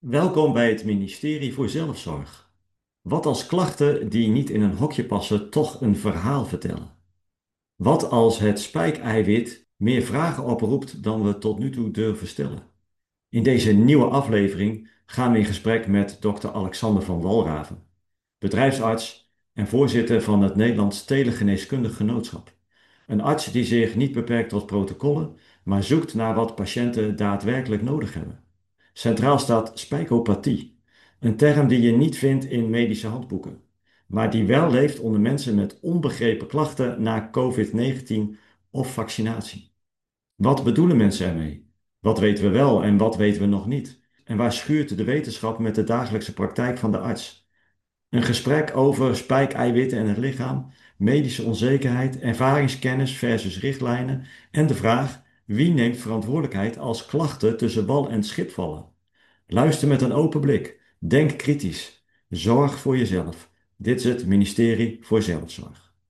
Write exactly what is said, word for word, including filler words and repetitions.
Welkom bij het ministerie voor Zelfzorg. Wat als klachten die niet in een hokje passen toch een verhaal vertellen? Wat als het spijkeiwit meer vragen oproept dan we tot nu toe durven stellen? In deze nieuwe aflevering gaan we in gesprek met dokter Alexander van Walraven, bedrijfsarts en voorzitter van het Nederlands Telegeneeskundig Genootschap. Een arts die zich niet beperkt tot protocollen, maar zoekt naar wat patiënten daadwerkelijk nodig hebben. Centraal staat spijkopathie, een term die je niet vindt in medische handboeken, maar die wel leeft onder mensen met onbegrepen klachten na COVID negentien of vaccinatie. Wat bedoelen mensen ermee? Wat weten we wel en wat weten we nog niet? En waar schuurt de wetenschap met de dagelijkse praktijk van de arts? Een gesprek over spijkeiwitten en het lichaam, medische onzekerheid, ervaringskennis versus richtlijnen en de vraag: wie neemt verantwoordelijkheid als klachten tussen wal en schip vallen? Luister met een open blik. Denk kritisch. Zorg voor jezelf. Dit is het Ministerie voor Zelfzorg.